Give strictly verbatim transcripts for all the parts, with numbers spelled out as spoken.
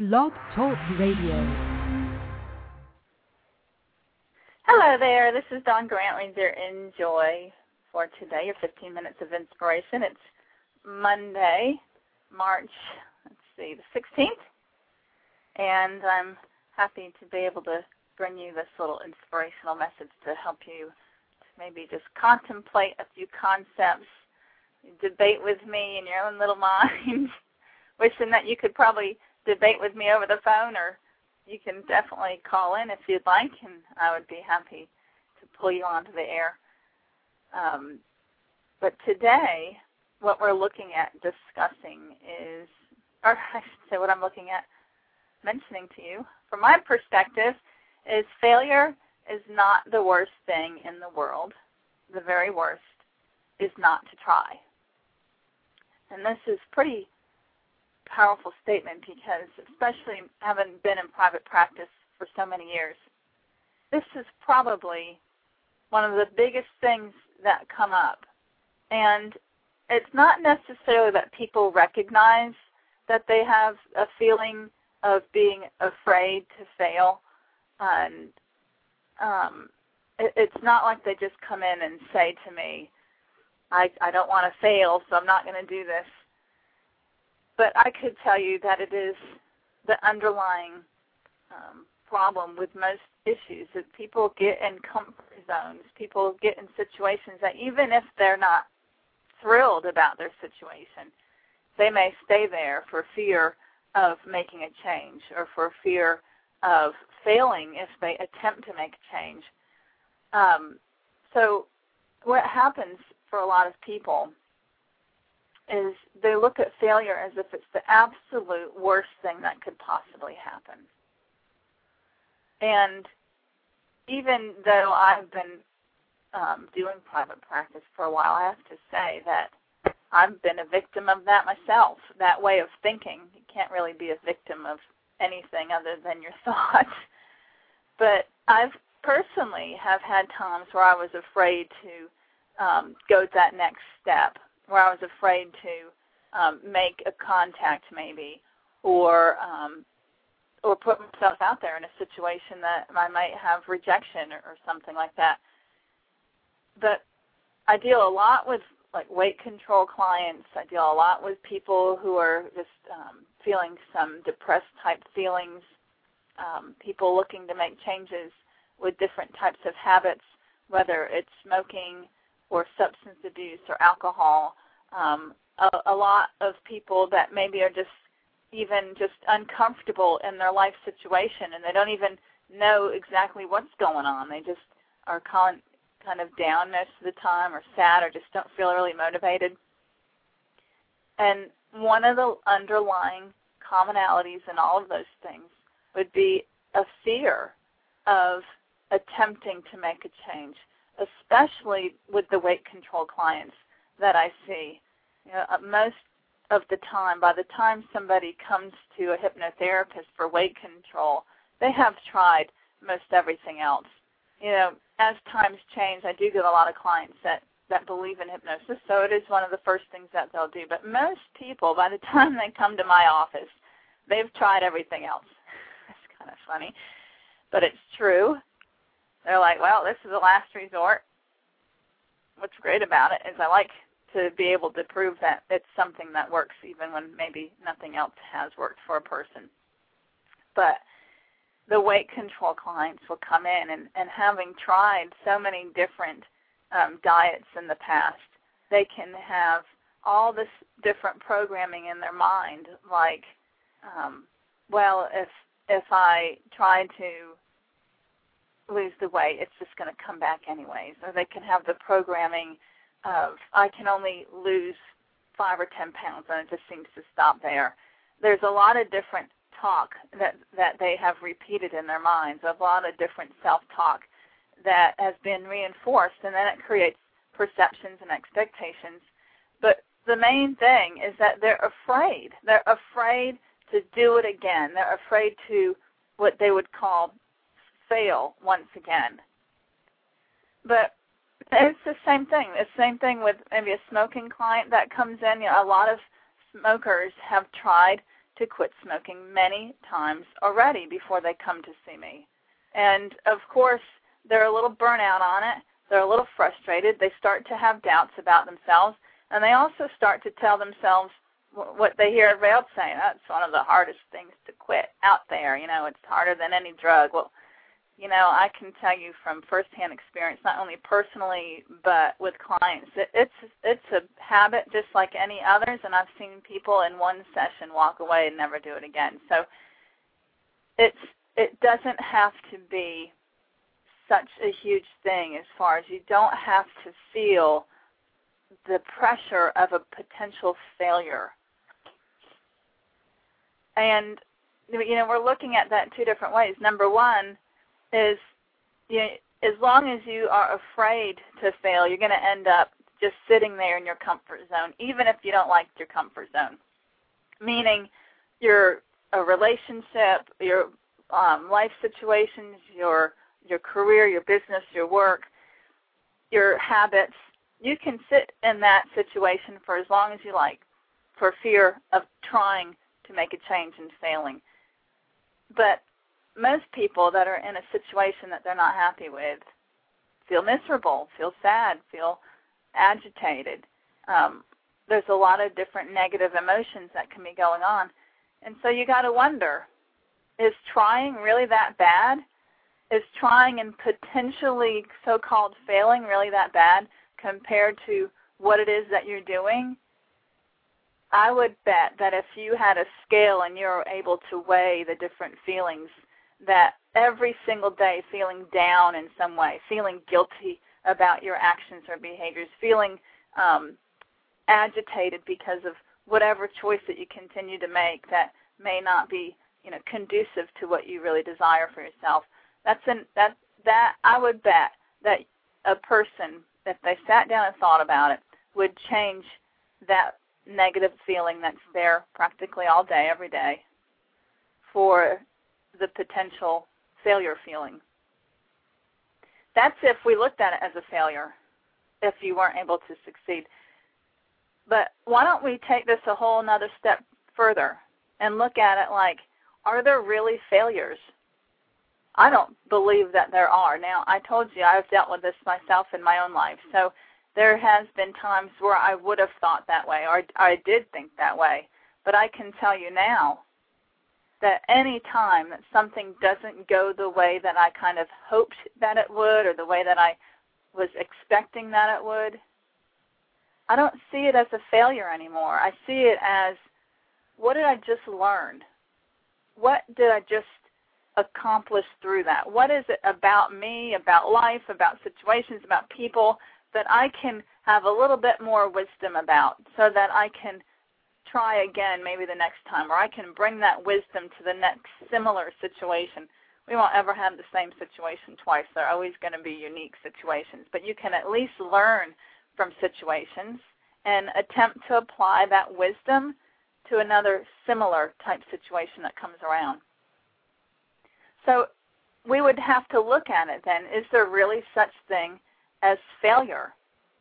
Blog Talk Radio. Hello there, this is Dawn Grant with your Enjoy for today, your fifteen minutes of inspiration. It's Monday, March, let's see, the sixteenth, and I'm happy to be able to bring you this little inspirational message to help you to maybe just contemplate a few concepts, debate with me in your own little mind, wishing that you could probably debate with me over the phone, or you can definitely call in if you'd like, and I would be happy to pull you onto the air. Um, but today, what we're looking at discussing is, or I should say what I'm looking at mentioning to you, from my perspective, is failure is not the worst thing in the world. The very worst is not to try. And this is pretty powerful statement because, especially having been in private practice for so many years, this is probably one of the biggest things that come up. And it's not necessarily that people recognize that they have a feeling of being afraid to fail. And um, it, it's not like they just come in and say to me, I, I don't want to fail, so I'm not going to do this. But I could tell you that it is the underlying um, problem with most issues, that people get in comfort zones. People get in situations that even if they're not thrilled about their situation, they may stay there for fear of making a change or for fear of failing if they attempt to make a change. Um, so what happens for a lot of people is they look at failure as if it's the absolute worst thing that could possibly happen. And even though I've been um, doing private practice for a while, I have to say that I've been a victim of that myself, that way of thinking. You can't really be a victim of anything other than your thoughts. But I've personally have had times where I was afraid to um, go that next step, where I was afraid to um, make a contact maybe, or um, or put myself out there in a situation that I might have rejection or, or something like that. But I deal a lot with like weight control clients. I deal a lot with people who are just um, feeling some depressed type feelings, um, people looking to make changes with different types of habits, whether it's smoking or substance abuse or alcohol. Um, a, a lot of people that maybe are just even just uncomfortable in their life situation, and they don't even know exactly what's going on. They just are kind kind of down most of the time, or sad, or just don't feel really motivated. And one of the underlying commonalities in all of those things would be a fear of attempting to make a change, especially with the weight control clients that I see. You know, most of the time, by the time somebody comes to a hypnotherapist for weight control, they have tried most everything else. You know, as times change, I do get a lot of clients that, that believe in hypnosis, so it is one of the first things that they'll do. But most people, by the time they come to my office, they've tried everything else. It's kind of funny, but it's true. They're like, well, this is the last resort. What's great about it is I like to be able to prove that it's something that works even when maybe nothing else has worked for a person. But the weight control clients will come in, and, and having tried so many different um, diets in the past, they can have all this different programming in their mind, like, um, well, if if I try to lose the weight, it's just going to come back anyways. Or they can have the programming of, I can only lose five or ten pounds, and it just seems to stop there. There's a lot of different talk that, that they have repeated in their minds, a lot of different self-talk that has been reinforced, and then it creates perceptions and expectations. But the main thing is that they're afraid. They're afraid to do it again. They're afraid to what they would call fail once again. But it's the same thing. The same thing with maybe a smoking client that comes in. You know, a lot of smokers have tried to quit smoking many times already before they come to see me. And, of course, they're a little burnout on it. They're a little frustrated. They start to have doubts about themselves, and they also start to tell themselves what they hear everybody else saying. That's one of the hardest things to quit out there. You know, it's harder than any drug. Well, you know, I can tell you from firsthand experience, not only personally but with clients, it, it's it's a habit just like any others, and I've seen people in one session walk away and never do it again. So it's it doesn't have to be such a huge thing as far as you don't have to feel the pressure of a potential failure. And, you know, we're looking at that two different ways. Number one is, you know, as long as you are afraid to fail, you're going to end up just sitting there in your comfort zone, even if you don't like your comfort zone. Meaning your a relationship, your um, life situations, your your career, your business, your work, your habits, you can sit in that situation for as long as you like for fear of trying to make a change and failing. But most people that are in a situation that they're not happy with feel miserable, feel sad, feel agitated. Um, there's a lot of different negative emotions that can be going on. And so you got to wonder, is trying really that bad? Is trying and potentially so-called failing really that bad compared to what it is that you're doing? I would bet that if you had a scale and you're able to weigh the different feelings, that every single day feeling down in some way, feeling guilty about your actions or behaviors, feeling um, agitated because of whatever choice that you continue to make that may not be, you know, conducive to what you really desire for yourself. That's an, that that I would bet that a person, if they sat down and thought about it, would change that negative feeling that's there practically all day, every day, for the potential failure feeling. That's if we looked at it as a failure, if you weren't able to succeed. But why don't we take this a whole another step further and look at it like, are there really failures? I don't believe that there are. Now, I told you I've dealt with this myself in my own life, so there has been times where I would have thought that way, or I did think that way. But I can tell you now that any time that something doesn't go the way that I kind of hoped that it would, or the way that I was expecting that it would, I don't see it as a failure anymore. I see it as, what did I just learn? What did I just accomplish through that? What is it about me, about life, about situations, about people that I can have a little bit more wisdom about, so that I can try again maybe the next time, or I can bring that wisdom to the next similar situation. We won't ever have the same situation twice. They're always going to be unique situations, but you can at least learn from situations and attempt to apply that wisdom to another similar type situation that comes around. So we would have to look at it then. Is there really such thing as failure?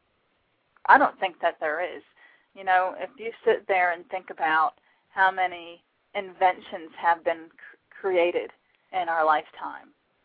I don't think that there is. You know, if you sit there and think about how many inventions have been cr- created in our lifetime,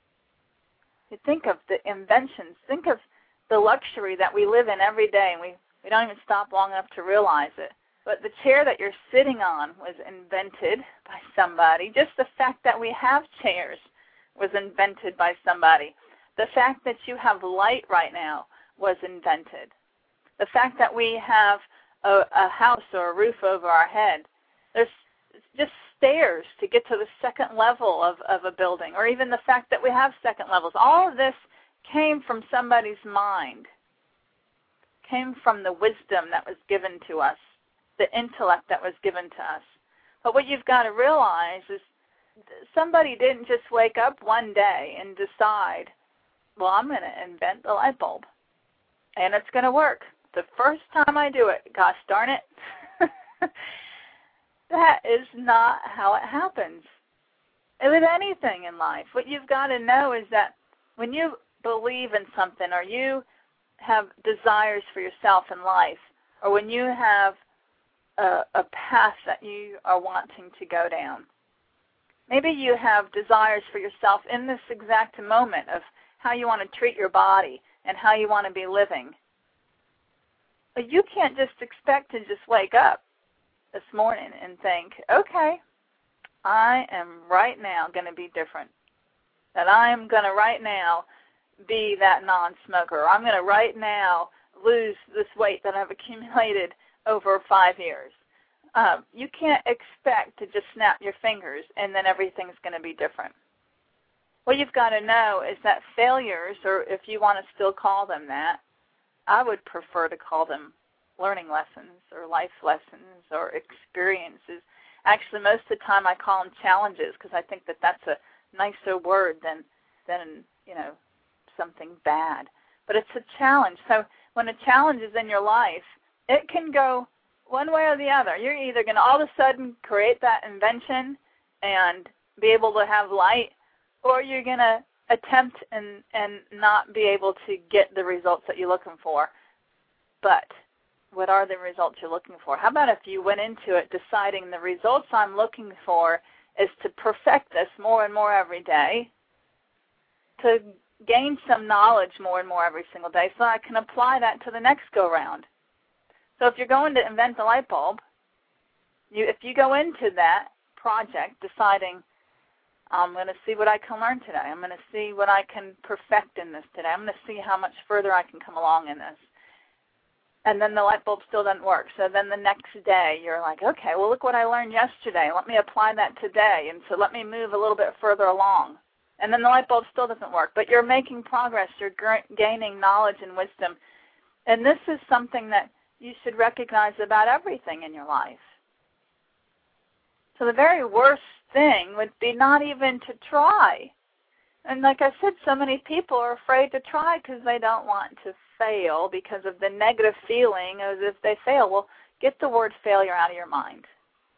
you think of the inventions, think of the luxury that we live in every day, and we, we don't even stop long enough to realize it. But the chair that you're sitting on was invented by somebody. Just the fact that we have chairs was invented by somebody. The fact that you have light right now was invented. The fact that we have a, a house or a roof over our head. There's just stairs to get to the second level of, of a building, or even the fact that we have second levels. All of this came from somebody's mind, came from the wisdom that was given to us, the intellect that was given to us. But what you've got to realize is somebody didn't just wake up one day and decide, well, I'm going to invent the light bulb, and it's going to work. The first time I do it, gosh darn it, that is not how it happens. And with anything in life, what you've got to know is that when you believe in something, or you have desires for yourself in life, or when you have a, a path that you are wanting to go down. Maybe you have desires for yourself in this exact moment of how you want to treat your body and how you want to be living. But you can't just expect to just wake up this morning and think, okay, I am right now going to be different. That I am going to right now be that non-smoker. I'm going to right now lose this weight that I've accumulated over five years. Um, you can't expect to just snap your fingers and then everything's going to be different. What you've got to know is that failures, or if you want to still call them that, I would prefer to call them learning lessons or life lessons or experiences. Actually, most of the time I call them challenges because I think that that's a nicer word than, than you know, something bad. But it's a challenge. So when a challenge is in your life, it can go one way or the other. You're either going to all of a sudden create that invention and be able to have light, or you're going to attempt and, and not be able to get the results that you're looking for. But what are the results you're looking for? How about if you went into it deciding the results I'm looking for is to perfect this more and more every day, to gain some knowledge more and more every single day so I can apply that to the next go-round. So if you're going to invent the light bulb, you, if you go into that project deciding, I'm going to see what I can learn today. I'm going to see what I can perfect in this today. I'm going to see how much further I can come along in this. And then the light bulb still doesn't work. So then the next day you're like, okay, well, look what I learned yesterday. Let me apply that today. And so let me move a little bit further along. And then the light bulb still doesn't work. But you're making progress. You're gaining knowledge and wisdom. And this is something that you should recognize about everything in your life. So the very worst thing would be not even to try. And like I said, so many people are afraid to try because they don't want to fail because of the negative feeling as if they fail. Well, get the word failure out of your mind.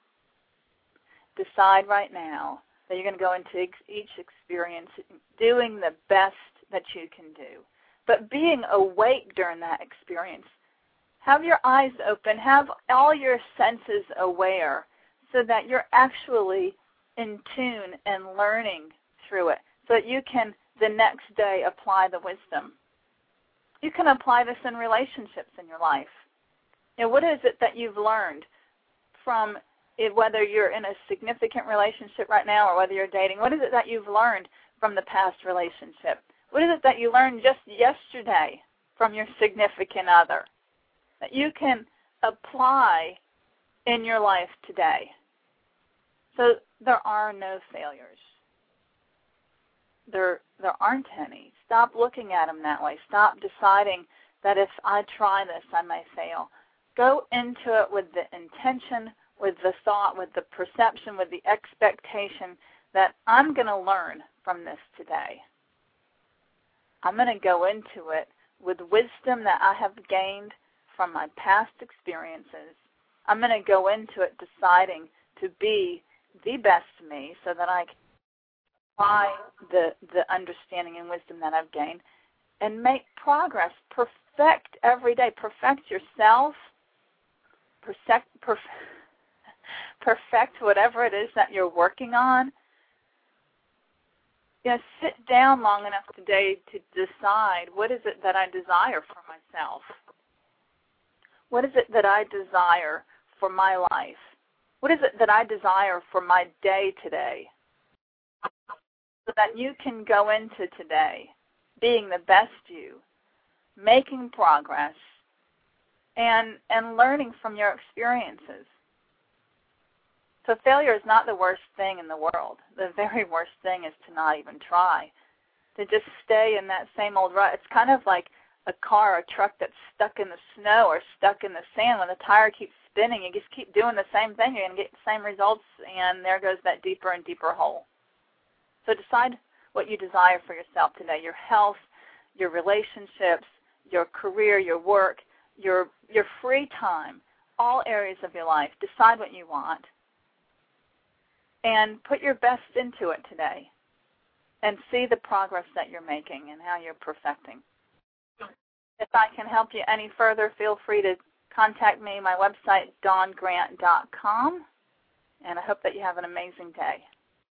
Decide right now that you're going to go into each experience doing the best that you can do. But being awake during that experience. Have your eyes open. Have all your senses aware so that you're actually in tune and learning through it so that you can the next day apply the wisdom. You can apply this in relationships in your life. You know, what is it that you've learned from it, whether you're in a significant relationship right now or whether you're dating? What is it that you've learned from the past relationship? What is it that you learned just yesterday from your significant other that you can apply in your life today? So there are no failures. There, there aren't any. Stop looking at them that way. Stop deciding that if I try this, I may fail. Go into it with the intention, with the thought, with the perception, with the expectation that I'm going to learn from this today. I'm going to go into it with wisdom that I have gained from my past experiences. I'm going to go into it deciding to be the best me so that I can apply the, the understanding and wisdom that I've gained and make progress. Perfect every day. Perfect yourself. Perfect, perfect, perfect whatever it is that you're working on. You know, sit down long enough today to decide what is it that I desire for myself. What is it that I desire for my life? What is it that I desire for my day today? So that you can go into today being the best you, making progress, and, and learning from your experiences. So failure is not the worst thing in the world. The very worst thing is to not even try, to just stay in that same old rut. It's kind of like a car or a truck that's stuck in the snow or stuck in the sand. When the tire keeps spinning, you just keep doing the same thing. You're going to get the same results, and there goes that deeper and deeper hole. So decide what you desire for yourself today, your health, your relationships, your career, your work, your, your free time, all areas of your life. Decide what you want and put your best into it today and see the progress that you're making and how you're perfecting. If I can help you any further, feel free to contact me. My website, dawn grant dot com, and I hope that you have an amazing day.